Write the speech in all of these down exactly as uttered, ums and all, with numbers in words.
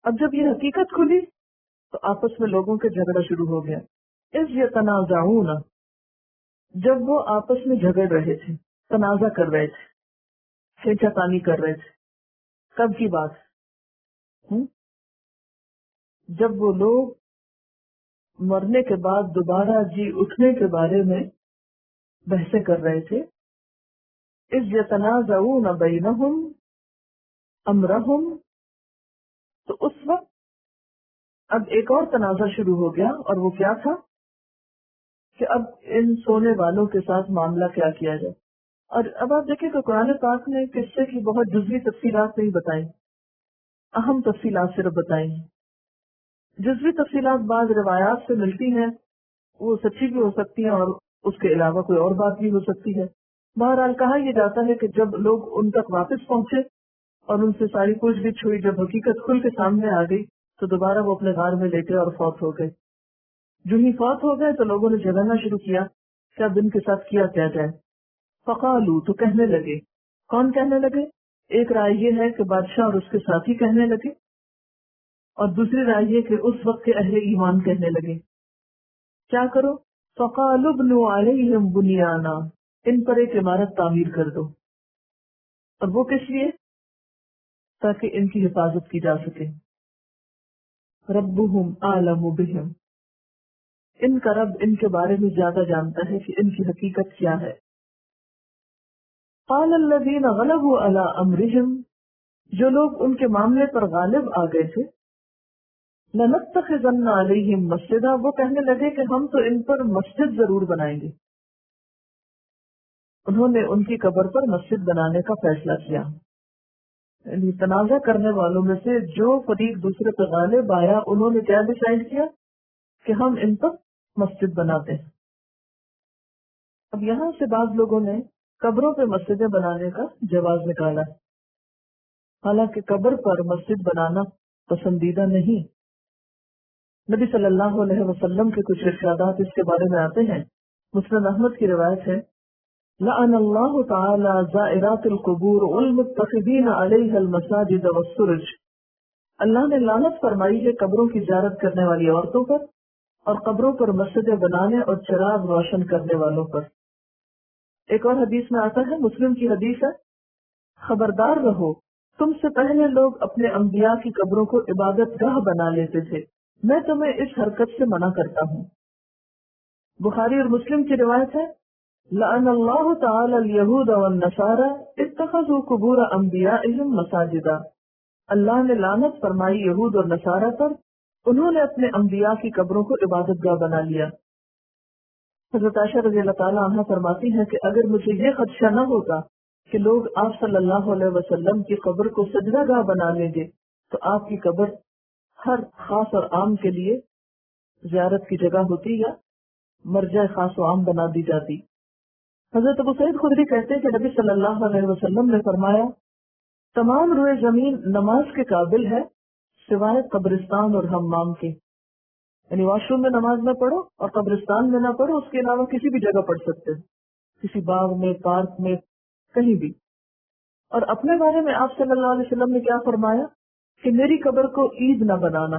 اب جب یہ حقیقت کھلی تو آپس میں لوگوں کے جھگڑا شروع ہو گیا. اذ یتنازعون، جب وہ آپس میں جھگڑ رہے تھے، تنازع کر رہے تھے، کھینچا تانی کر رہے تھے. کب کی بات؟ ہم؟ جب وہ لوگ مرنے کے بعد دوبارہ جی اٹھنے کے بارے میں بحثیں کر رہے تھے. اذ یتنازعون بینہم امرہم، تو اس وقت اب ایک اور تنازع شروع ہو گیا، اور وہ کیا تھا کہ اب ان سونے والوں کے ساتھ معاملہ کیا کیا جائے. اور اب آپ دیکھیں کہ قرآن پاک نے قصے کی بہت جزوی تفصیلات نہیں بتائی، اہم تفصیلات صرف بتائی ہیں. جزوی تفصیلات بعض روایات سے ملتی ہیں، وہ سچی بھی ہو سکتی ہیں اور اس کے علاوہ کوئی اور بات بھی ہو سکتی ہے. بہرحال کہا یہ جاتا ہے کہ جب لوگ ان تک واپس پہنچے اور ان سے ساری پوچھ گچھ ہوئی، جب حقیقت کھل کے سامنے آ گئی تو دوبارہ وہ اپنے غار میں لیٹے اور فوت ہو گئے. جو ہی فوت ہو گئے تو لوگوں نے جھگڑنا شروع کیا کہ اب ان کے ساتھ کیا کیا جائے. فقالو، تو کہنے لگے. کون کہنے لگے؟ ایک رائے یہ ہے کہ بادشاہ اور اس کے ساتھی کہنے لگے، اور دوسری رائے یہ کہ اس وقت کے اہل ایمان کہنے لگے. کیا کرو؟ فقالوا ابنوا علیہم بنیانا، ان پر ایک عمارت تعمیر کر دو. اور وہ کس لیے؟ تاکہ ان کی حفاظت کی جا سکے. ربهم اعلم بهم، ان کا رب ان کے بارے میں زیادہ جانتا ہے کہ ان کی حقیقت کیا ہے. قال الذین غلبوا علی امرهم، جو لوگ ان کے معاملے پر غالب آ گئے تھے، لنتخذن علیہم مسجدا، وہ کہنے لگے کہ ہم تو ان پر مسجد ضرور بنائیں گے. انہوں نے ان کی قبر پر مسجد بنانے کا فیصلہ کیا. یعنی تنازع کرنے والوں میں سے جو فریق دوسرے پہ غالب آیا، انہوں نے کیا ڈیسائیڈ کیا کہ ہم ان پر مسجد بناتے ہیں. اب یہاں سے بعض لوگوں نے قبروں پہ مسجدیں بنانے کا جواز نکالا، حالانکہ قبر پر مسجد بنانا پسندیدہ نہیں. نبی صلی اللہ علیہ وسلم کے کچھ ارشادات اس کے بارے میں آتے ہیں. مسند احمد کی روایت ہے، لعن اللہ تعالی زائرات القبور والمتخذین علیہ المساجد والسرج، اللہ نے لعنت فرمائی ہے قبروں کی زیارت کرنے والی عورتوں پر اور قبروں پر مسجدیں بنانے اور چراغ روشن کرنے والوں پر. ایک اور حدیث میں آتا ہے، مسلم کی حدیث ہے، خبردار رہو، تم سے پہلے لوگ اپنے انبیاء کی قبروں کو عبادت گاہ بنا لیتے تھے، میں تمہیں اس حرکت سے منع کرتا ہوں. بخاری اور مسلم کی روایت ہے، لعن اللہ تعالی الیہود والنصارى اتخذوا قبور انبیائہم مساجدا، اللہ نے لعنت فرمائی یہود اور نصارہ پر، انہوں نے اپنے انبیاء کی قبروں کو عبادت گاہ بنا لیا. حضرت عائشہ رضی اللہ تعالی عنہ فرماتی ہیں کہ اگر مجھے یہ خدشہ نہ ہوتا کہ لوگ آپ صلی اللہ علیہ وسلم کی قبر کو سجدہ گاہ بنا لیں گے تو آپ کی قبر ہر خاص اور عام کے لیے زیارت کی جگہ ہوتی یا مرجع خاص و عام بنا دی جاتی. حضرت ابو سعید خدری کہتے ہیں کہ نبی صلی اللہ علیہ وسلم نے فرمایا، تمام روئے زمین نماز کے قابل ہے سوائے قبرستان اور حمام کے. یعنی واش روم میں نماز نہ پڑھو اور قبرستان میں نہ پڑھو، اس کے علاوہ کسی بھی جگہ پڑھ سکتے، کسی باغ میں، پارک میں، کہیں بھی. اور اپنے بارے میں آپ صلی اللہ علیہ وسلم نے کیا فرمایا کہ میری قبر کو عید نہ بنانا.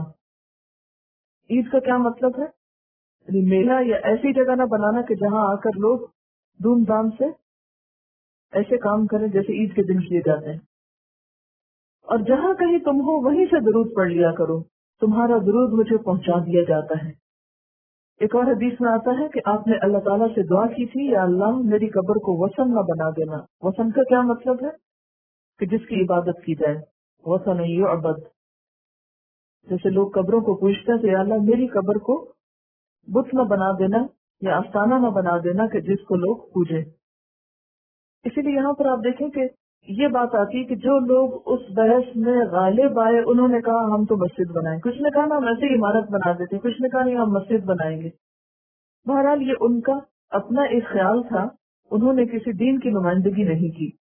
عید کا کیا مطلب ہے؟ یعنی میلہ یا ایسی جگہ نہ بنانا کہ جہاں آ کر لوگ دھوم دھام سے ایسے کام کریں جیسے عید کے دن کیے جاتے ہیں. اور جہاں کہیں تم ہو وہیں سے درود پڑھ لیا کرو، تمہارا درود مجھے پہنچا دیا جاتا ہے. ایک اور حدیث میں آتا ہے کہ آپ نے اللہ تعالیٰ سے دعا کی تھی، یا اللہ میری قبر کو وثن نہ بنا دینا. وثن کا کیا مطلب ہے؟ کہ جس کی عبادت کی جائے. وثن یعبد، جیسے لوگ قبروں کو پوچھتے ہیں تو یا اللہ میری قبر کو بت نہ بنا دینا یا آستانہ نہ بنا دینا کہ جس کو لوگ پوجے. اسی لیے یہاں پر آپ دیکھیں کہ یہ بات آتی کہ جو لوگ اس بحث میں غالب آئے انہوں نے کہا ہم تو مسجد بنائیں، کچھ نے کہا نا ہم ایسے عمارت بنا دیتے، کچھ نے کہا نہیں ہم مسجد بنائیں گے. بہرحال یہ ان کا اپنا ایک خیال تھا، انہوں نے کسی دین کی نمائندگی نہیں کی.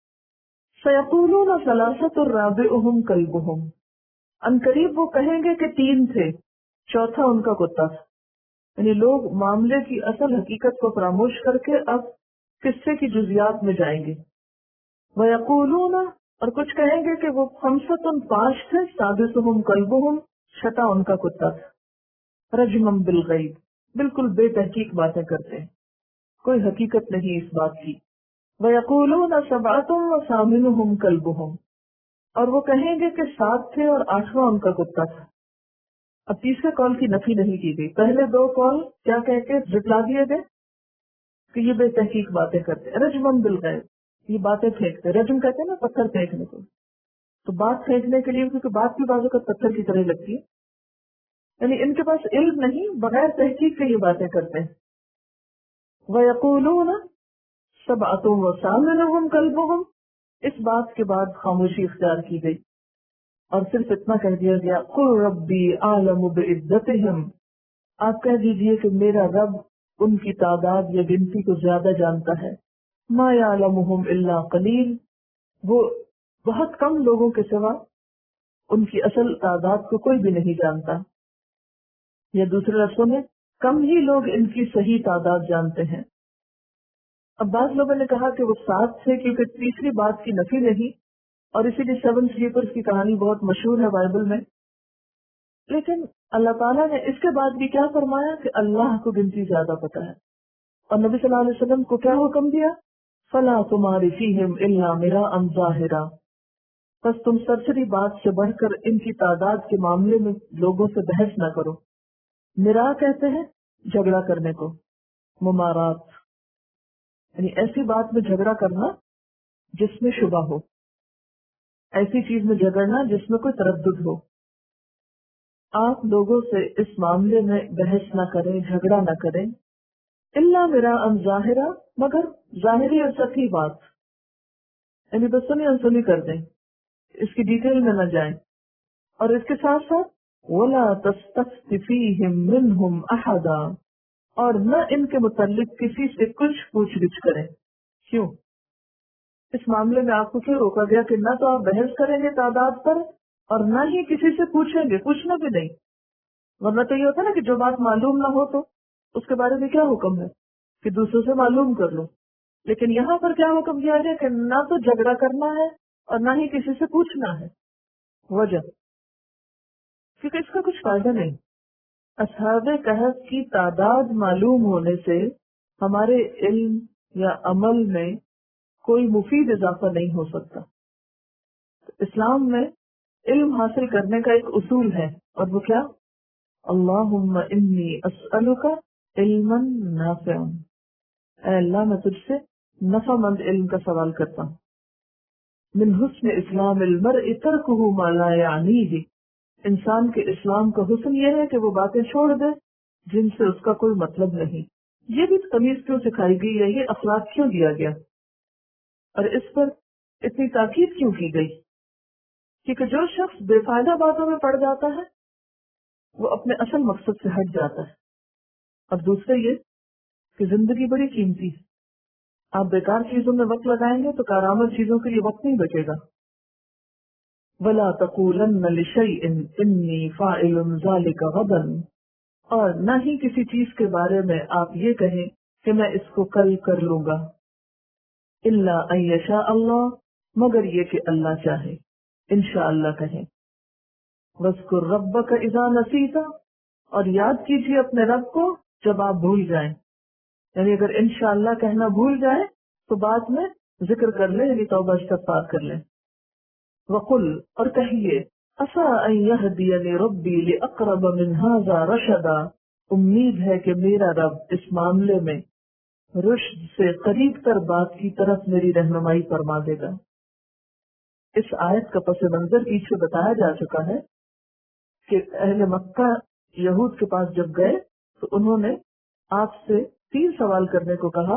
سیقولون ثلاثۃ رابعہم کلبہم، ان قریب وہ کہیں گے کہ تین تھے، چوتھا ان کا کتا تھا. یعنی لوگ معاملے کی اصل حقیقت کو فراموش کر کے اب قصے کی جزیات میں جائیں گے. وَيَقُولُونَ اور کچھ کہیں گے کہ وہ خمسۃ پانچ تھے، سادسہم کلبہم، چھٹا ان کا کتا تھا، رجمم بالغیب، بالکل بے تحقیق باتیں کرتے ہیں، کوئی حقیقت نہیں اس بات کی۔ وَيَقُولُونَ سَبْعَةٌ وَثَامِنُهُمْ كَلْبُهُمْ، اور وہ کہیں گے کہ سات تھے اور آٹھواں ان کا کتا تھا۔ اب تیسرے قول کی نفی نہیں کی گئی، پہلے دو قول کیا کہہ کے جھٹلا دیے گئے کہ یہ بے تحقیق باتیں کرتے، رجمم بالغیب، یہ باتیں پھینکتے، رجم کہتے ہیں نا پتھر پھینکنے کو، تو بات پھینکنے کے لیے، کیونکہ بات کی بازو کا پتھر کی طرح لگتی ہے، یعنی ان کے پاس علم نہیں، بغیر تحقیق کے یہ باتیں کرتے ہیں۔ وَيَقُولُونَ سَبْعَةٌ وَثَامِنُهُمْ كَلْبُهُمْ، اس بات کے بعد خاموشی اختیار کی گئی اور صرف اتنا کہہ دیا گیا، قُلْ رَبِّي أَعْلَمُ بِعِدَّتِهِمْ، آپ کہہ دیجئے کہ میرا رب ان کی تعداد یا گنتی کو زیادہ جانتا ہے، مَا يَعْلَمُهُمْ إِلَّا قَلِيلٌ، وہ بہت کم لوگوں کے سوا ان کی اصل تعداد کو کوئی بھی نہیں جانتا، یا دوسرے لفظوں میں کم ہی لوگ ان کی صحیح تعداد جانتے ہیں۔ اب بعض لوگوں نے کہا کہ وہ سات تھے کیونکہ تیسری بات کی نفی نہیں، اور اسی لیے سیون سلیپرز کی کہانی بہت مشہور ہے بائبل میں، لیکن اللہ تعالیٰ نے اس کے بعد بھی کیا فرمایا کہ اللہ کو گنتی زیادہ پتہ ہے، اور نبی صلی اللہ علیہ وسلم کو کیا حکم دیا، فَلَا تُمَارِ فِيهِمْ إِلَّا مِرَاءً ظَاهِرًا، بس تم سرسری بات سے بڑھ کر ان کی تعداد کے معاملے میں لوگوں سے بحث نہ کرو۔ مرا کہتے ہیں جھگڑا کرنے کو، ممارات، یعنی ایسی بات میں جھگڑا کرنا جس میں شبہ ہو، ایسی چیز میں جھگڑنا جس میں کوئی تردد ہو۔ آپ لوگوں سے اس معاملے میں بحث نہ کریں، جھگڑا نہ کریں، الا مراء ظاہرا، مگر ظاہری اور سطحی بات، یعنی بس سنی انسنی کر دیں، اس کی ڈیٹیل میں نہ جائیں، اور اس کے ساتھ ساتھ ولا تستفت فیہم منہم احدا، اور نہ ان کے متعلق کسی سے کچھ پوچھ گچھ کریں۔ کیوں؟ اس معاملے میں آپ کو کیوں روکا گیا کہ نہ تو آپ بحث کریں گے تعداد پر، اور نہ ہی کسی سے پوچھیں گے، پوچھنا بھی نہیں، ورنہ تو یہ ہوتا ہے نا کہ جو بات معلوم نہ ہو تو اس کے بارے میں کیا حکم ہے کہ دوسروں سے معلوم کر لو، لیکن یہاں پر کیا حکم دیا گیا کہ نہ تو جھگڑا کرنا ہے اور نہ ہی کسی سے پوچھنا ہے۔ وجہ کیونکہ اس کا کچھ فائدہ نہیں، اصحاب کہف کی تعداد معلوم ہونے سے ہمارے علم یا عمل میں کوئی مفید اضافہ نہیں ہو سکتا۔ اسلام میں علم حاصل کرنے کا ایک اصول ہے، اور وہ کیا؟ اللہم انی اسألک علما نافعا، اے اللہ میں تجھ سے نفع مند علم کا سوال کرتا ہوں۔ من حسن اسلام المرء ترکہ ما لا یعنیہ، انسان کے اسلام کا حسن یہ ہے کہ وہ باتیں چھوڑ دے جن سے اس کا کوئی مطلب نہیں۔ یہ بھی تمیز کیوں سکھائی گئی ہے، یہ اخلاق کیوں دیا گیا، اور اس پر اتنی تاکید کیوں کی گئی؟ کیونکہ جو شخص بے فائدہ باتوں میں پڑ جاتا ہے وہ اپنے اصل مقصد سے ہٹ جاتا ہے، اور دوسرے یہ کہ زندگی بڑی قیمتی ہے، آپ بیکار چیزوں میں وقت لگائیں گے تو کارآمد چیزوں کے لیے وقت نہیں بچے گا۔ وَلَا تَقُولَنَّ لِشَيْءٍ إِنِّي فَاعِلٌ ذَلِكَ غَدًا، اور نہ ہی کسی چیز کے بارے میں آپ یہ کہیں کہ میں اس کو کل کر لوں گا، إِلَّا أَن يَشَاءَ اللَّهُ، مگر یہ کہ اللہ چاہے، انشاءاللہ کہیں۔ وَاذْكُرْ رَبَّكَ إِذَا نَسِيتَ، اور یاد کیجیے اپنے رب کو جب آپ بھول جائیں، یعنی اگر انشاءاللہ کہنا بھول جائیں تو بعد میں ذکر کر لیں، یعنی توبہ استغفار کر لیں۔ وَقُلْ، اور کہیے، عَسَىٰ أَن يَهْدِيَنِ رَبِّي لِأَقْرَبَ مِنْ هَٰذَا رَشَدًا، امید ہے کہ میرا رب اس معاملے میں رشد سے قریب تر بات کی طرف میری رہنمائی فرما دے گا۔ اس آیت کا پس منظر پیچھے بتایا جا چکا ہے کہ اہل مکہ یہود کے پاس جب گئے تو انہوں نے آپ سے تین سوال کرنے کو کہا۔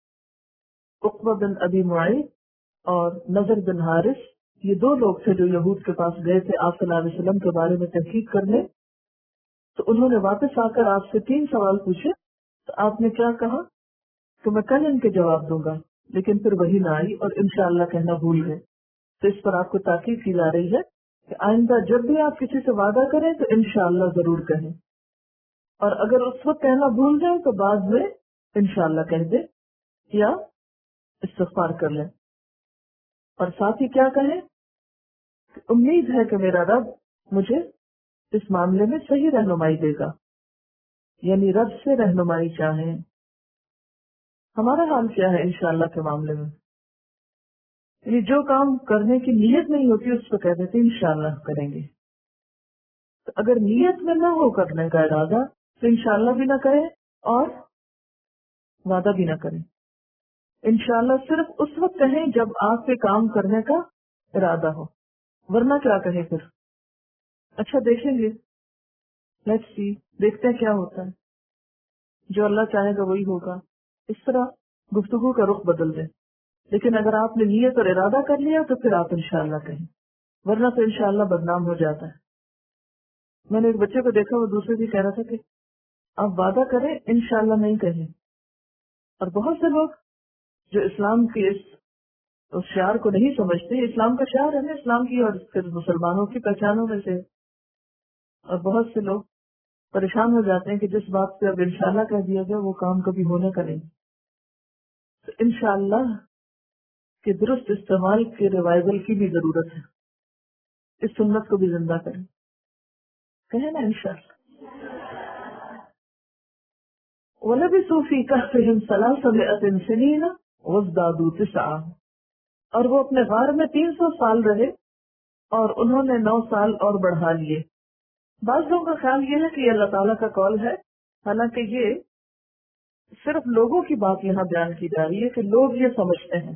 عقبہ بن ابی معیط اور نضر بن حارث، یہ دو لوگ تھے جو یہود کے پاس گئے تھے آپ صلی اللہ علیہ وسلم کے بارے میں تحقیق کرنے، تو انہوں نے واپس آ کر آپ سے تین سوال پوچھے، تو آپ نے کیا کہا کہ میں کل ان کے جواب دوں گا، لیکن پھر وہی نہ آئی اور انشاءاللہ کہنا بھول گئے۔ تو اس پر آپ کو تاکید کی جا رہی ہے کہ آئندہ جب بھی آپ کسی سے وعدہ کریں تو انشاءاللہ ضرور کہیں، اور اگر اس وقت کہنا بھول جائیں تو بعد میں انشاءاللہ کہہ دیں یا استغفار کر لیں، اور ساتھ ہی کیا کہیں امید ہے کہ میرا رب مجھے اس معاملے میں صحیح رہنمائی دے گا، یعنی رب سے رہنمائی چاہیں۔ ہمارا حال کیا ہے انشاءاللہ کے معاملے میں؟ یعنی جو کام کرنے کی نیت نہیں ہوتی اس کو کہہ دیتے انشاءاللہ کریں گے۔ تو اگر نیت میں نہ ہو کرنے کا ارادہ تو انشاءاللہ بھی نہ کریں اور وعدہ بھی نہ کریں۔ انشاءاللہ صرف اس وقت کہیں جب آپ کے کام کرنے کا ارادہ ہو، ورنہ کیا کہیں پھر؟ اچھا دیکھیں گے، لیٹس سی، دیکھتے ہیں کیا ہوتا ہے، جو اللہ چاہے گا وہی ہوگا، اس طرح گفتگو کا رخ بدل دیں۔ لیکن اگر آپ نے نیت اور ارادہ کر لیا تو پھر آپ انشاءاللہ کہیں، ورنہ تو انشاءاللہ بدنام ہو جاتا ہے۔ میں نے ایک بچے کو دیکھا، وہ دوسرے بھی کہہ رہا تھا کہ آپ وعدہ کریں انشاءاللہ نہیں کہیں۔ اور بہت سے لوگ جو اسلام کی اس اس شعار کو نہیں سمجھتے، اسلام کا شعار ہے نا، اسلام کی اور پھر مسلمانوں کی پہچانوں میں سے، اور بہت سے لوگ پریشان ہو جاتے ہیں کہ جس بات پہ اب انشاءاللہ کہہ دیا گیا وہ کام کبھی ہونے کا نہیں۔ تو انشاءاللہ کے درست استعمال کے ریوائول کی بھی ضرورت ہے، اس سنت کو بھی زندہ کریں، کہیں نا انشاءاللہ۔ وَلَبِثُوا فِي كَهْفِهِمْ ثَلَاثَمِائَةٍ سِنِينَ وَازْدَادُوا تِسْعًا، اور وہ اپنے غار میں تین سو سال رہے اور انہوں نے نو سال اور بڑھا لیے۔ بعض لوگوں کا خیال یہ ہے کہ یہ اللہ تعالیٰ کا قول ہے، حالانکہ یہ صرف لوگوں کی بات یہاں بیان کی جا رہی ہے کہ لوگ یہ سمجھتے ہیں۔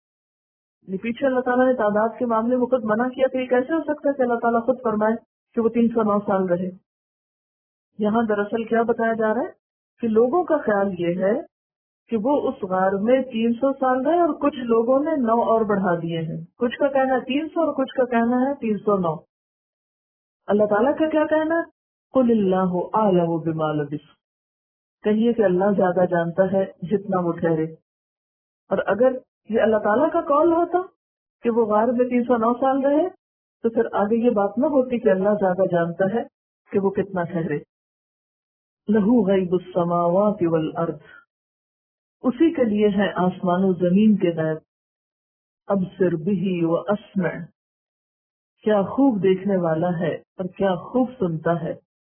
پیچھے اللہ تعالیٰ نے تعداد کے معاملے میں خود منع کیا، تو یہ کیسے ہو سکتا ہے کہ اللہ تعالیٰ خود فرمائے کہ وہ تین سو نو سال رہے؟ یہاں دراصل کیا بتایا جا رہا ہے کہ لوگوں کا خیال یہ ہے کہ وہ اس غار میں تین سو سال رہے اور کچھ لوگوں نے نو اور بڑھا دیے ہیں، کچھ کا کہنا ہے تین سو اور کچھ کا کہنا ہے تین سو نو۔ اللہ تعالیٰ کا کیا کہنا ہے؟ قُلِ اللَّهُ أَعْلَمُ بِمَا لَبِثُوا، کہیے کہ اللہ زیادہ جانتا ہے جتنا وہ ٹھہرے۔ اور اگر یہ اللہ تعالیٰ کا قول ہوتا کہ وہ غار میں تین سو نو سال رہے تو پھر آگے یہ بات نہ ہوتی کہ اللہ زیادہ جانتا ہے کہ وہ کتنا ٹھہرے۔ لَهُ غَيْبُ السَّمَاوَاتِ وَالْأَرْضِ، اسی کے لیے ہے آسمان و زمین کے غیب۔ ابصر بہ واسمع، کیا خوب دیکھنے والا ہے اور کیا خوب سنتا ہے۔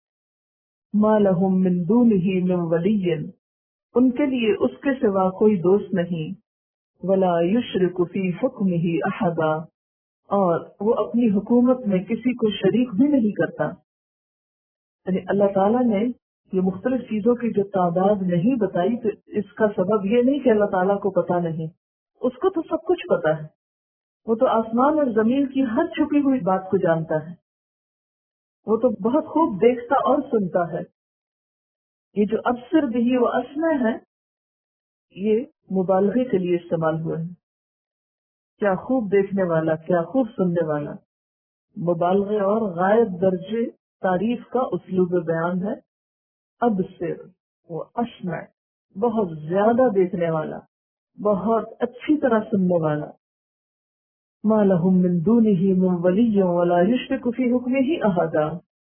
ما لہم من دونہ من ولی، ان کے لیے اس کے سوا کوئی دوست نہیں۔ ولا یشرک فی حکمہ احدا، اور وہ اپنی حکومت میں کسی کو شریک بھی نہیں کرتا۔ یعنی اللہ تعالیٰ نے یہ مختلف چیزوں کی جو تعداد نہیں بتائی تو اس کا سبب یہ نہیں کہ اللہ تعالیٰ کو پتا نہیں، اس کو تو سب کچھ پتا ہے، وہ تو آسمان اور زمین کی ہر چھپی ہوئی بات کو جانتا ہے، وہ تو بہت خوب دیکھتا اور سنتا ہے۔ یہ جو ابصر بہ و اسمع ہے یہ مبالغے کے لیے استعمال ہوئے ہیں، کیا خوب دیکھنے والا، کیا خوب سننے والا، مبالغے اور غائب درجے تعریف کا اسلوب بیان ہے۔ ابصر و اسمع، بہت زیادہ دیکھنے والا، بہت اچھی طرح سننے والا۔ ما لہم من دونہ من ولی ولا یشرک فی حکمہ احدا،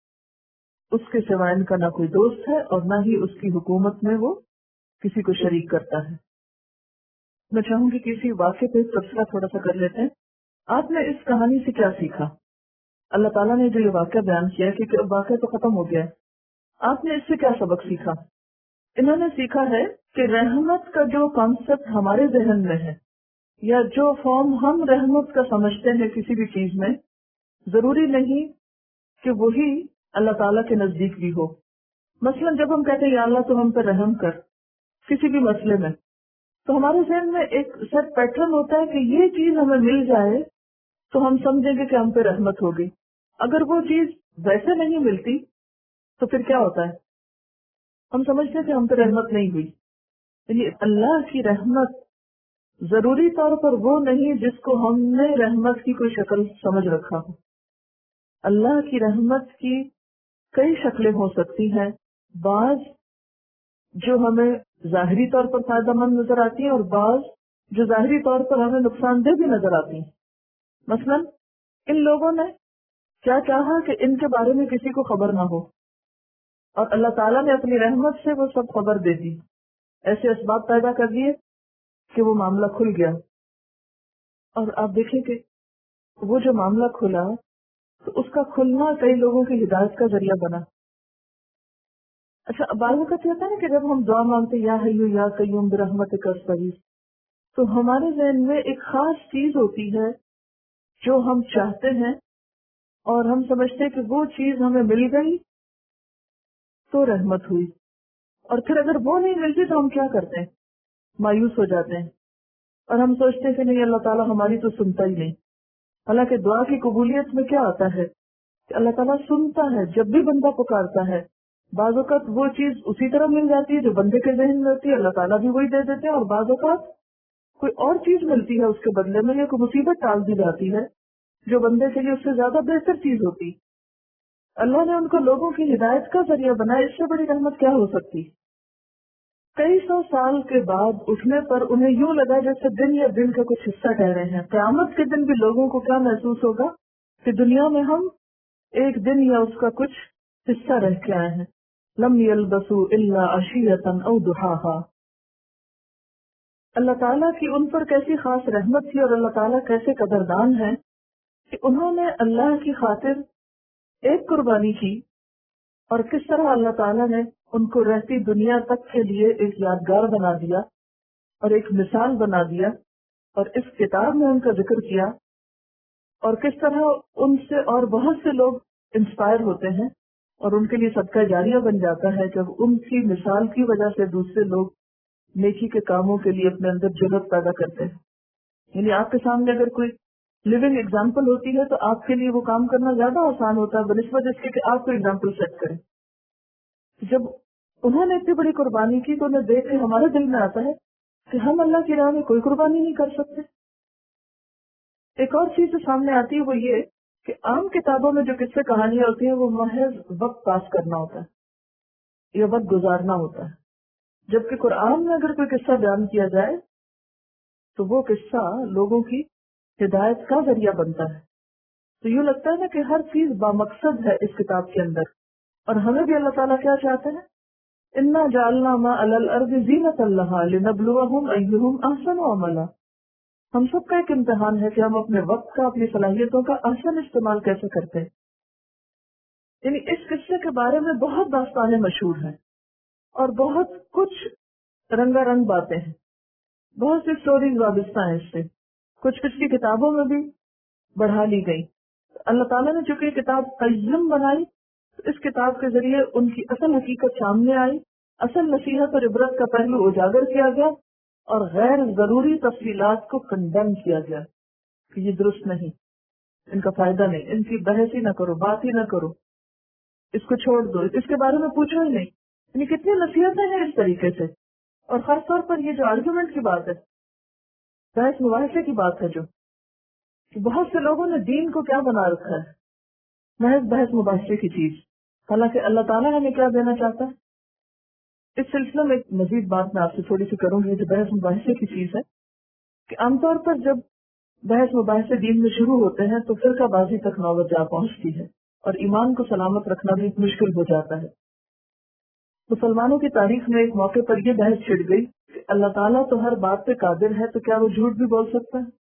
اس کے سوا ان کا نہ کوئی دوست ہے اور نہ ہی اس کی حکومت میں وہ کسی کو شریک کرتا ہے۔ میں چاہوں گی کسی واقعے پہ تبصرہ تھوڑا سا کر لیتے ہیں۔ آپ نے اس کہانی سے کیا سیکھا؟ اللہ تعالیٰ نے جو یہ واقعہ بیان کیا ہے کہ واقعہ تو ختم ہو گیا ہے، آپ نے اس سے کیا سبق سیکھا؟ انہوں نے سیکھا ہے کہ رحمت کا جو کانسیپٹ ہمارے ذہن میں ہے یا جو فارم ہم رحمت کا سمجھتے ہیں کسی بھی چیز میں، ضروری نہیں کہ وہی اللہ تعالیٰ کے نزدیک بھی ہو۔ مثلا جب ہم کہتے ہیں یا اللہ تو ہم پہ رحم کر کسی بھی مسئلے میں، تو ہمارے ذہن میں ایک سیٹ پیٹرن ہوتا ہے کہ یہ چیز ہمیں مل جائے تو ہم سمجھیں گے کہ ہم پہ رحمت ہوگی۔ اگر وہ چیز ویسے نہیں ملتی تو پھر کیا ہوتا ہے؟ ہم سمجھتے ہیں کہ ہم پہ رحمت نہیں ہوئی۔ یعنی اللہ کی رحمت ضروری طور پر وہ نہیں جس کو ہم نے رحمت کی کوئی شکل سمجھ رکھا ہو۔ اللہ کی رحمت کی کئی شکلیں ہو سکتی ہیں، بعض جو ہمیں ظاہری طور پر فائدہ مند نظر آتی ہیں اور بعض جو ظاہری طور پر ہمیں نقصان دہ بھی نظر آتی ہیں۔ مثلا ان لوگوں نے کیا چاہا کہ ان کے بارے میں کسی کو خبر نہ ہو، اور اللہ تعالیٰ نے اپنی رحمت سے وہ سب خبر دے دی، ایسے اسباب پیدا کر دیے کہ وہ معاملہ کھل گیا۔ اور آپ دیکھیں کہ وہ جو معاملہ کھلا تو اس کا کھلنا کئی لوگوں کی ہدایت کا ذریعہ بنا. اچھا بعض اوقات ہوتا ہے نا کہ جب ہم دعا مانگتے یا حیو یا قیوم برحمتک استغیث، تو ہمارے ذہن میں ایک خاص چیز ہوتی ہے جو ہم چاہتے ہیں اور ہم سمجھتے ہیں کہ وہ چیز ہمیں مل گئی تو رحمت ہوئی، اور پھر اگر وہ نہیں ملتی تو ہم کیا کرتے ہیں؟ مایوس ہو جاتے ہیں اور ہم سوچتے ہیں کہ نہیں اللہ تعالیٰ ہماری تو سنتا ہی نہیں. حالانکہ دعا کی قبولیت میں کیا آتا ہے کہ اللہ تعالیٰ سنتا ہے جب بھی بندہ پکارتا ہے. بعض اوقات وہ چیز اسی طرح مل جاتی ہے جو بندے کے ذہن میں ہوتی ہے، اللہ تعالیٰ بھی وہی دے دیتے ہیں، اور بعض اوقات کوئی اور چیز ملتی ہے اس کے بدلے میں، یا کوئی مصیبت ٹال دی جاتی ہے جو بندے کے لیے اس سے زیادہ بہتر چیز ہوتی. اللہ نے ان کو لوگوں کی ہدایت کا ذریعہ بنایا، اس سے بڑی رحمت کیا ہو سکتی؟ کئی سو سال کے بعد اٹھنے پر انہیں یوں لگا جیسے دن یا دن کا کچھ حصہ ٹھہرے ہیں. قیامت کے دن بھی لوگوں کو کیا محسوس ہوگا کہ دنیا میں ہم ایک دن یا اس کا کچھ حصہ رہ کے آئے ہیں. لم یلبسوا الا عشیۃ او ضحاھا. اللہ تعالیٰ کی ان پر کیسی خاص رحمت تھی اور اللہ تعالیٰ کیسے قدردان ہیں کہ انہوں نے اللہ کی خاطر ایک قربانی کی، اور کس طرح اللہ تعالیٰ نے ان کو رہتی دنیا تک کے لیے ایک یادگار بنا دیا اور ایک مثال بنا دیا، اور اس کتاب میں ان کا ذکر کیا، اور کس طرح ان سے اور بہت سے لوگ انسپائر ہوتے ہیں اور ان کے لیے صدقہ جاریہ بن جاتا ہے جب ان کی مثال کی وجہ سے دوسرے لوگ نیکی کے کاموں کے لیے اپنے اندر جرأت پیدا کرتے ہیں. یعنی آپ کے سامنے اگر کوئی لیونگ ایگزامپل ہوتی ہے تو آپ کے لیے وہ کام کرنا زیادہ آسان ہوتا ہے بنسبت اس کے کہ آپ کو ایگزامپل سیٹ کریں. جب انہوں نے اتنی بڑی قربانی کی تو انہیں دیکھ کے ہمارے دل میں آتا ہے کہ ہم اللہ کی راہ میں کوئی قربانی نہیں کر سکتے. ایک اور چیز جو سامنے آتی ہے وہ یہ کہ عام کتابوں میں جو قصے کہانیاں ہوتی ہیں وہ محض وقت پاس کرنا ہوتا ہے یا وقت گزارنا ہوتا ہے، جبکہ قرآن میں اگر کوئی قصہ بیان کیا جائے تو وہ قصہ لوگوں کی ہدایت کا ذریعہ بنتا ہے. تو یوں لگتا ہے نا کہ ہر چیز بامقصد ہے اس کتاب کے اندر، اور ہمیں بھی اللہ تعالیٰ کیا چاہتے ہیں؟ انا جعلنا ما علی الارض زینۃ لہا لنبلوہم ایہم احسن عملا. ہم سب کا ایک امتحان ہے کہ ہم اپنے وقت کا، اپنی صلاحیتوں کا احسن استعمال کیسے کرتے ہیں. یعنی اس قصے کے بارے میں بہت داستانیں مشہور ہیں اور بہت کچھ رنگا رنگ باتیں ہیں، بہت سی سٹوریز وابستہ ہیں اس سے، کچھ پچھلی کتابوں میں بھی بڑھا لی گئی. اللہ تعالیٰ نے چونکہ یہ کتاب قیم بنائی تو اس کتاب کے ذریعے ان کی اصل حقیقت سامنے آئی، اصل نصیحت اور عبرت کا پہلو اجاگر کیا گیا اور غیر ضروری تفصیلات کو کنڈیم کیا گیا کہ یہ درست نہیں، ان کا فائدہ نہیں، ان کی بحث ہی نہ کرو، بات ہی نہ کرو، اس کو چھوڑ دو، اس کے بارے میں پوچھو ہی نہیں. یعنی کتنی نصیحتیں ہیں اس طریقے سے. اور خاص طور پر یہ جو آرگومنٹ کی بات ہے، بحث مباحثے کی بات ہے، جو کہ بہت سے لوگوں نے دین کو کیا بنا رکھا ہے، محض بحث مباحثے کی چیز، حالانکہ اللہ تعالیٰ ہمیں کیا دینا چاہتا ہے. اس سلسلے میں ایک مزید بات میں آپ سے تھوڑی سی کروں گی جو بحث مباحثے کی چیز ہے کہ عام طور پر جب بحث مباحثے دین میں شروع ہوتے ہیں تو فرقہ بازی تک نوبت جا پہنچتی ہے اور ایمان کو سلامت رکھنا بھی مشکل ہو جاتا ہے. مسلمانوں کی تاریخ میں ایک موقع پر یہ بحث چھڑ گئی کہ اللہ تعالیٰ تو ہر بات پہ قادر ہے تو کیا وہ جھوٹ بھی بول سکتا ہے.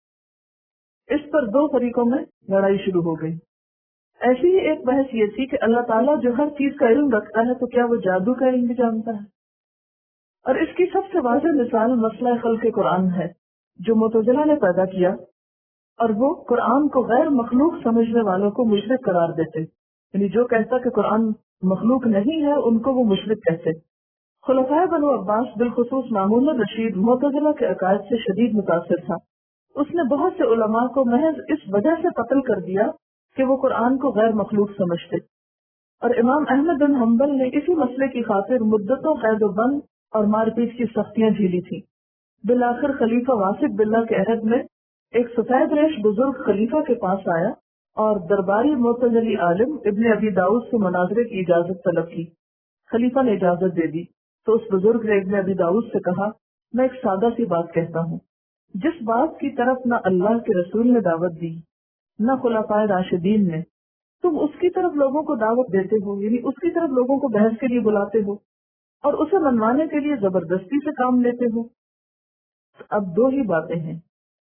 اس پر دو فریقوں میں لڑائی شروع ہو گئی. ایسی ہی ایک بحث یہ تھی کہ اللہ تعالیٰ جو ہر چیز کا علم رکھتا ہے تو کیا وہ جادو کا علم بھی جانتا ہے. اور اس کی سب سے واضح مثال مسئلہ خلق قرآن ہے جو معتزلہ نے پیدا کیا، اور وہ قرآن کو غیر مخلوق سمجھنے والوں کو مشرک قرار دیتے. یعنی جو کہتا کہ قرآن مخلوق نہیں ہے ان کو وہ مشرک کہتے. خلفائے بنو عباس بالخصوص مامون الرشید معتزلہ کے عقائد سے شدید متاثر تھا. اس نے بہت سے علماء کو محض اس وجہ سے قتل کر دیا کہ وہ قرآن کو غیر مخلوق سمجھتے. اور امام احمد بن حنبل نے اسی مسئلے کی خاطر مدتوں قید و بند اور مار پیٹ کی سختیاں جھیلی تھی. بالآخر خلیفہ واسق باللہ کے عہد میں ایک سفید ریش بزرگ خلیفہ کے پاس آیا اور درباری معتزلی عالم ابن ابی داؤد سے مناظرے کی اجازت طلب کی. خلیفہ نے اجازت دے دی تو اس بزرگ نے ابن ابی داؤد سے کہا، میں ایک سادہ سی بات کہتا ہوں، جس بات کی طرف نہ اللہ کے رسول نے دعوت دی نہ خلفائے راشدین نے، تم اس کی طرف لوگوں کو دعوت دیتے ہو، یعنی اس کی طرف لوگوں کو بحث کے لیے بلاتے ہو اور اسے منوانے کے لیے زبردستی سے کام لیتے ہو. اب دو ہی باتیں ہیں،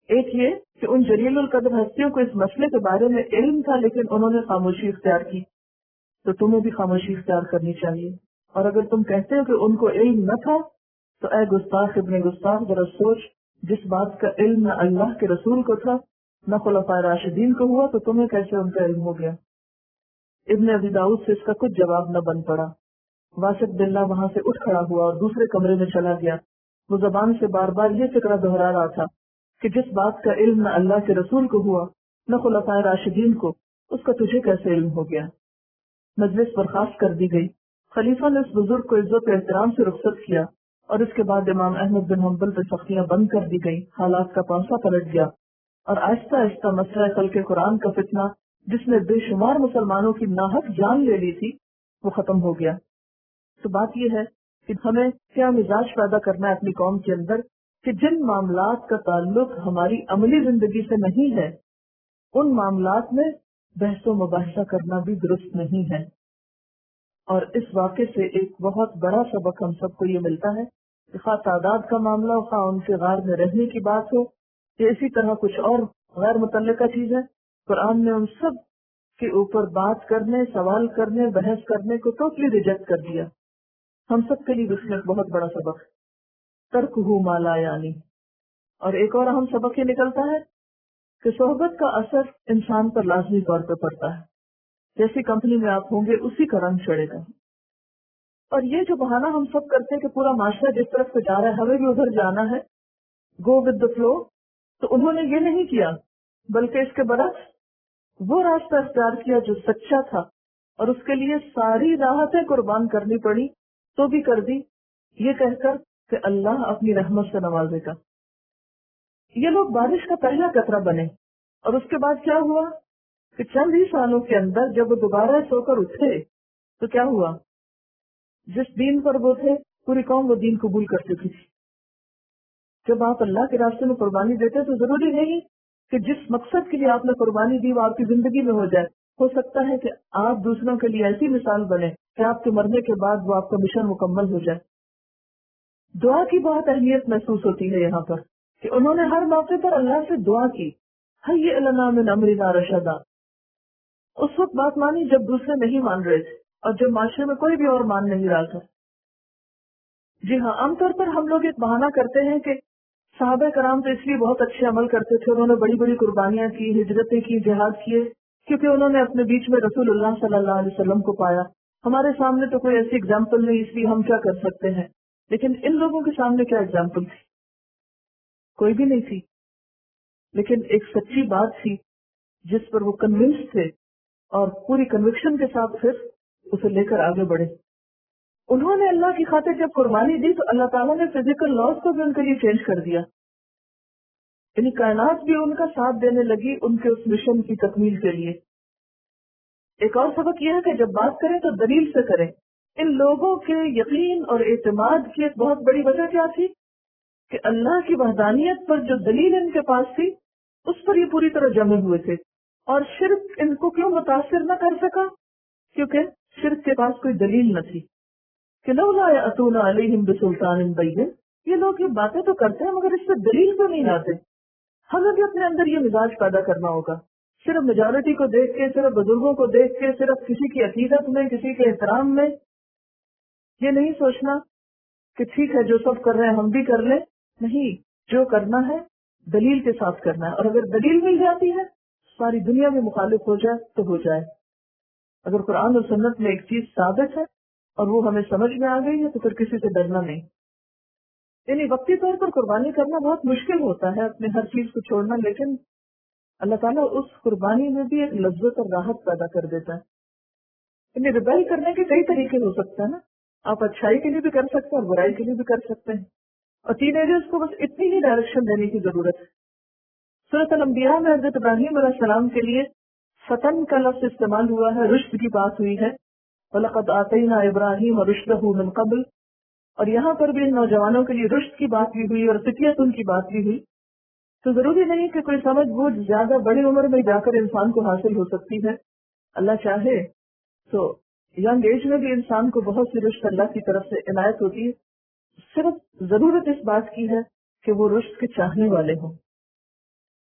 ایک یہ کہ ان جلیل القدر ہستیوں کو اس مسئلے کے بارے میں علم تھا لیکن انہوں نے خاموشی اختیار کی، تو تمہیں بھی خاموشی اختیار کرنی چاہیے۔ اور اگر تم کہتے ہو کہ ان کو علم نہ تھا تو اے گستاخ ابن گستاخ، ذرا سوچ، جس بات کا علم نہ اللہ کے رسول کو تھا نہ خلفائے راشدین کو ہوا، تو تمہیں کیسے ان کا علم ہو گیا؟ ابن ابی داؤد سے اس کا کچھ جواب نہ بن پڑا۔ واسق باللہ وہاں سے اٹھ کھڑا ہوا اور دوسرے کمرے میں چلا گیا۔ وہ زبان سے بار بار یہ فکرہ دہرا رہا تھا کہ جس بات کا علم نہ اللہ کے رسول کو ہوا نہ خلفائے راشدین کو، اس کا تجھے کیسے علم ہو گیا؟ مجلس برخاست کر دی گئی۔ خلیفہ نے اس بزرگ کو عزت و احترام سے رخصت کیا اور اس کے بعد امام احمد بن حنبل پہ سختیاں بند کر دی گئی۔ حالات کا پانسا پلٹ گیا اور آہستہ آہستہ مسئلہ خلق قرآن کا فتنہ، جس نے بے شمار مسلمانوں کی ناحق جان لے لی تھی، وہ ختم ہو گیا۔ تو بات یہ ہے کہ ہمیں کیا مزاج پیدا کرنا ہے اپنی قوم کے اندر کہ جن معاملات کا تعلق ہماری عملی زندگی سے نہیں ہے، ان معاملات میں بحث و مباحثہ کرنا بھی درست نہیں ہے۔ اور اس واقعے سے ایک بہت بڑا سبق ہم سب کو یہ ملتا ہے کہ خواہ تعداد کا معاملہ ہو، خواہ ان کے غار میں رہنے کی بات ہو، یا اسی طرح کچھ اور غیر متعلقہ چیز ہے، قرآن نے ان سب کے اوپر بات کرنے، سوال کرنے، بحث کرنے کو ٹوٹلی ریجیکٹ کر دیا۔ ہم سب کے لیے اس میں ایک بہت بڑا سبق ترک ہو مالا یعنی۔ اور ایک اور اہم سبق یہ نکلتا ہے کہ صحبت کا اثر انسان پر لازمی طور پہ پڑتا ہے۔ جیسی کمپنی میں آپ ہوں گے اسی کا رنگ چڑھے گا۔ اور یہ جو بہانہ ہم سب کرتے ہیں کہ پورا معاشرہ جس طرف سے جا رہا ہے ہمیں بھی ادھر جانا ہے، گو ود دا فلو، تو انہوں نے یہ نہیں کیا، بلکہ اس کے برعکس وہ راستہ اختیار کیا جو سچا تھا، اور اس کے لیے ساری راحتیں قربان کرنی پڑی تو بھی کر دی، یہ کہہ کر کہ اللہ اپنی رحمت سے نوازے گا۔ یہ لوگ بارش کا پہلا قطرہ بنے، اور اس کے بعد کیا ہوا کہ چند ہی سالوں کے اندر جب وہ دوبارہ سو کر اٹھے تو کیا ہوا؟ جس دین پر وہ تھے پوری قوم وہ دین قبول کر چکی تھی۔ جب آپ اللہ کے راستے میں قربانی دیتے تو ضروری نہیں کہ جس مقصد کے لیے آپ نے قربانی دی وہ آپ کی زندگی میں ہو جائے۔ ہو سکتا ہے کہ آپ دوسروں کے لیے ایسی مثال بنے کہ آپ کے مرنے کے بعد وہ آپ کا مشن مکمل ہو جائے۔ دعا کی بہت اہمیت محسوس ہوتی ہے یہاں پر کہ انہوں نے ہر موقع پر اللہ سے دعا کی، حی لنا من امرنا رشدا۔ اس وقت بات مانی جب دوسرے نہیں مان رہے تھے اور جب معاشرے میں کوئی بھی اور مان نہیں رہا تھا۔ جی ہاں، عام طور پر ہم لوگ ایک بہانہ کرتے ہیں کہ صحابہ کرام تو اس لیے بہت اچھے عمل کرتے تھے، انہوں نے بڑی بڑی قربانیاں کی، ہجرتیں کی، جہاد کیے، کیونکہ انہوں نے اپنے بیچ میں رسول اللہ صلی اللہ علیہ وسلم کو پایا۔ ہمارے سامنے تو کوئی ایسی اگزامپل نہیں، اس لیے ہم کیا کر سکتے ہیں؟ لیکن ان لوگوں کے سامنے کیا اگزامپل تھی؟ کوئی بھی نہیں تھی، لیکن ایک سچی بات تھی جس پر وہ کنونس تھے اور پوری کنوکشن کے ساتھ پھر اسے لے کر آگے بڑھے۔ انہوں نے اللہ کی خاطر جب قربانی دی تو اللہ تعالیٰ نے فزیکل لاز کو بھی ان کے لیے چینج کر دیا، یعنی کائنات بھی ان کا ساتھ دینے لگی ان کے اس مشن کی تکمیل کے لیے۔ ایک اور سبق یہ ہے کہ جب بات کریں تو دلیل سے کریں۔ ان لوگوں کے یقین اور اعتماد کی ایک بہت بڑی وجہ کیا تھی کہ اللہ کی وحدانیت پر جو دلیل ان کے پاس تھی اس پر یہ پوری طرح جمے ہوئے تھے۔ اور شرک ان کو کیوں متاثر نہ کر سکا؟ کیونکہ شرک کے پاس کوئی دلیل نہ تھی کہ لولا یأتون علیہم بسلطان بین، یہ لوگ یہ باتیں تو کرتے ہیں مگر اس پہ دلیل کیوں نہیں لاتے؟ ہمیں بھی اپنے اندر یہ مزاج پیدا کرنا ہوگا، صرف میجورٹی کو دیکھ کے، صرف بزرگوں کو دیکھ کے، صرف کسی کی عقیدت میں، کسی کے احترام میں یہ نہیں سوچنا کہ ٹھیک ہے جو سب کر رہے ہیں ہم بھی کر لیں۔ نہیں، جو کرنا ہے دلیل کے ساتھ کرنا ہے، اور اگر دلیل مل جاتی ہے ساری دنیا میں مخالف ہو جائے تو ہو جائے۔ اگر قرآن اور سنت میں ایک چیز ثابت ہے اور وہ ہمیں سمجھ میں آ گئی ہے تو پھر کسی سے ڈرنا نہیں۔ یعنی وقتی طور پر قربانی کرنا بہت مشکل ہوتا ہے، اپنے ہر چیز کو چھوڑنا، لیکن اللہ تعالیٰ اس قربانی میں بھی ایک لذت اور راحت پیدا کر دیتا ہے۔ یعنی ریبیل کرنے کے کئی طریقے ہو سکتے ہیں نا، آپ اچھائی کے لیے بھی کر سکتے ہیں اور برائی کے لیے بھی کر سکتے ہیں، اور ٹین ایجرز کو بس اتنی ہی ڈائریکشن دینے کی ضرورت ہے۔ سورۃ الانبیاء میں حضرت ابراہیم علیہ السلام کے لیے فتن کا لفظ استعمال ہوا ہے، رشد کی بات ہوئی ہے، وَلَقَدْ آتَيْنَا إِبْرَاهِيمَ رُشْدَهُ مِنْ قَبْلُ، اور یہاں پر بھی نوجوانوں کے لیے رشد کی بات بھی ہوئی اور فطرت ان کی بات بھی ہوئی۔ تو ضروری نہیں کہ کوئی سمجھ بوجھ زیادہ بڑی عمر میں جا کر انسان کو حاصل ہو سکتی ہے، اللہ چاہے تو ینگ ایج میں بھی انسان کو بہت سی رشد اللہ کی طرف سے عنایت ہوتی ہے، صرف ضرورت اس بات کی ہے کہ وہ رشد کے چاہنے والے ہوں۔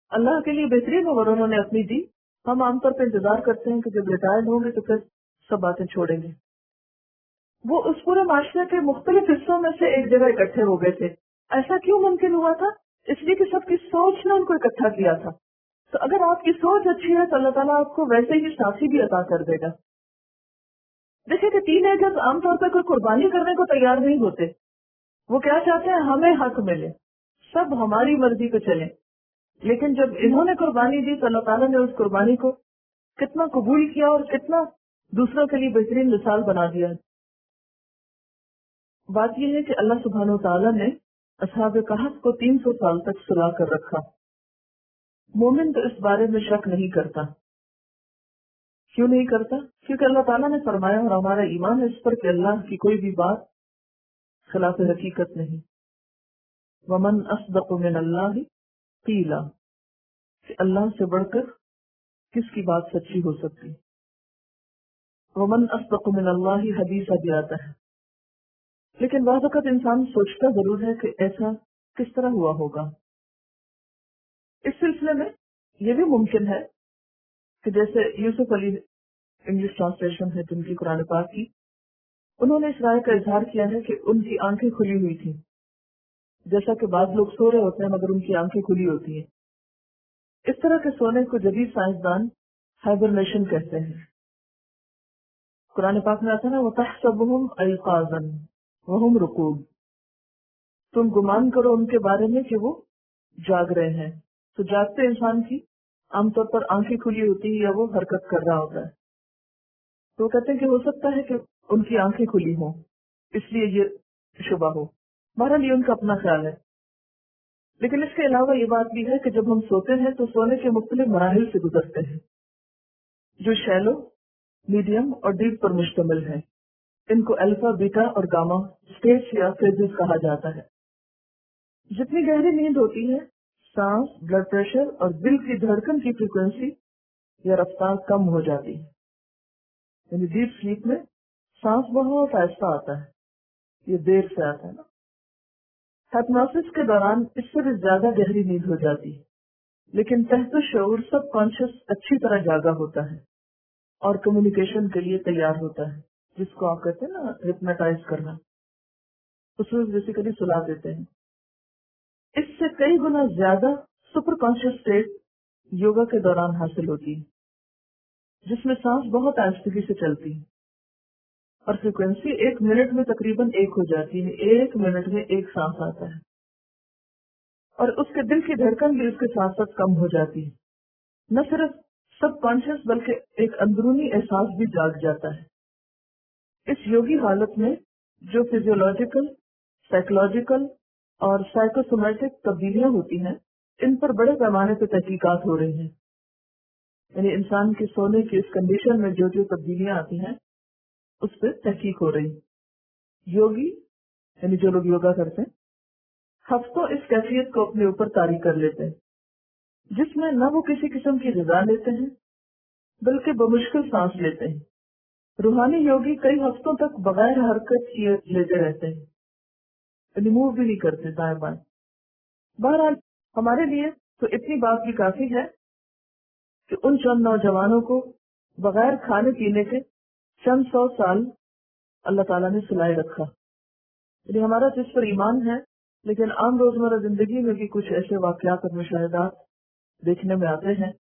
اللہ کے لیے بہترین عمر انہوں نے اپنی دی. ہم عام طور پہ انتظار کرتے ہیں کہ جب ریٹائرڈ ہوں گے تو پھر سب باتیں چھوڑیں گے. وہ اس پورے معاشرے کے مختلف حصوں میں سے ایک جگہ اکٹھے ہو گئے تھے. ایسا کیوں ممکن ہوا تھا؟ اس لیے کہ سب کی سوچ نے ان کو اکٹھا کیا تھا. تو اگر آپ کی سوچ اچھی ہے تو اللہ تعالیٰ آپ کو ویسے ہی ساتھی بھی عطا کر دے گا. دیکھیں کہ ٹین ایجرز عام طور پر کوئی قربانی کرنے کو تیار نہیں ہوتے. وہ کیا چاہتے ہیں؟ ہمیں حق ملے، سب ہماری مرضی پہ چلیں. لیکن جب انہوں نے قربانی دی تو اللہ تعالیٰ نے اس قربانی کو کتنا قبول کیا اور کتنا دوسروں کے لیے بہترین مثال بنا دیا. بات یہ ہے کہ اللہ سبحانہ و تعالیٰ نے اصحاب کہف کو تین سو سال تک سلا کر رکھا. مومن تو اس بارے میں شک نہیں کرتا. کیوں نہیں کرتا؟ کیونکہ اللہ تعالیٰ نے فرمایا اور ہمارا ایمان ہے اس پر کہ اللہ کی کوئی بھی بات خلاف حقیقت نہیں. ومن اصدق من اللہ قیلا، کہ اللہ سے بڑھ کر کس کی بات سچی ہو سکتی. ومن اصدق من اللہ حدیثا بھی آتا ہے. لیکن بعض وقت انسان سوچتا ضرور ہے کہ ایسا کس طرح ہوا ہوگا. اس سلسلے میں یہ بھی ممکن ہے کہ جیسے یوسف علی انگلش ٹرانسلیشن ہے جن کی قرآن پاک کی، انہوں نے اس رائے کا اظہار کیا ہے کہ ان کی آنکھیں کھلی ہوئی تھیں، جیسا کہ بعض لوگ سو رہے ہوتے ہیں مگر ان کی آنکھیں کھلی ہوتی ہیں. اس طرح کے سونے کو جدید سائنسدان ہائبرنیشن کہتے ہیں. قرآن پاک میں آتا ہے نا وَتَحْسَبُهُمْ أَيْقَاظًا وَهُمْ رُقُودٌ، تم گمان کرو ان کے بارے میں کہ وہ جاگ رہے ہیں. تو جاگتے انسان کی عام طور پر آنکھیں کھلی ہوتی ہیں یا وہ حرکت کر رہا ہوتا ہے. تو وہ کہتے ہیں کہ ہو سکتا ہے کہ ان کی آنکھیں کھلی ہوں، اس لیے یہ شبہ ہو. بہرحال یہ ان کا اپنا خیال ہے. لیکن اس کے علاوہ یہ بات بھی ہے کہ جب ہم سوتے ہیں تو سونے کے مختلف مراحل سے گزرتے ہیں جو شیلو، میڈیم اور ڈیپ پر مشتمل ہے. ان کو الفا، بیٹا اور گاما اسٹیج یا فیزز کہا جاتا ہے. جتنی گہری نیند ہوتی ہے سانس، بلڈ پریشر اور دل کی دھڑکن کی فریکوینسی یا رفتار کم ہو جاتی ہے. یعنی ڈیپ سلیپ میں سانس بہت آہستہ آتا ہے، یہ دیر سے آتا ہے نا. ہپنوسس کے دوران اس سے بھی زیادہ گہری نیند ہو جاتی ہے، لیکن تحت شعور سب کانشیس اچھی طرح جاگا ہوتا ہے اور کمیونیکیشن کے لیے تیار ہوتا ہے، جس کو آپ کہتے ہیں نا ہپنوٹائز کرنا. اس میں بیسیکلی سلا دیتے ہیں. اس سے کئی گنا زیادہ سپر کانشیس اسٹیٹ یوگا کے دوران حاصل ہوتی ہے، جس میں سانس بہت آہستگی سے چلتی ہے اور فریکوینسی ایک منٹ میں تقریباً ایک ہو جاتی ہے. ایک منٹ میں ایک سانس آتا ہے اور اس کے دل کی دھڑکن بھی اس کے ساتھ ساتھ کم ہو جاتی ہے. نہ صرف سب کانشیس بلکہ ایک اندرونی احساس بھی جاگ جاتا ہے. اس یوگی حالت میں جو فزیولوجیکل، سائیکولوجیکل اور سائیکوسومیٹک تبدیلیاں ہوتی ہیں ان پر بڑے پیمانے پہ تحقیقات ہو رہی ہیں. یعنی انسان کے سونے کی اس کنڈیشن میں جو جو تبدیلیاں آتی ہیں اس پہ تحقیق ہو رہی. یوگی یعنی جو لوگ یوگا کرتے ہیں ہفتوں اس کیفیت کو اپنے اوپر طاری کر لیتے ہیں، جس میں نہ وہ کسی قسم کی غذا لیتے ہیں بلکہ بمشکل سانس لیتے ہیں. روحانی یوگی کئی ہفتوں تک بغیر حرکت کیے لیتے رہتے ہیں، یعنی موو بھی نہیں کرتے دائیں بائیں. بہرحال ہمارے لیے تو اتنی بات بھی کافی ہے کہ ان چند نوجوانوں کو بغیر کھانے پینے کے چند سو سال اللہ تعالیٰ نے سلائے رکھا. یعنی ہمارا جس پر ایمان ہے، لیکن عام روزمرہ زندگی میں بھی کچھ ایسے واقعات اور مشاہدات دیکھنے میں آتے ہیں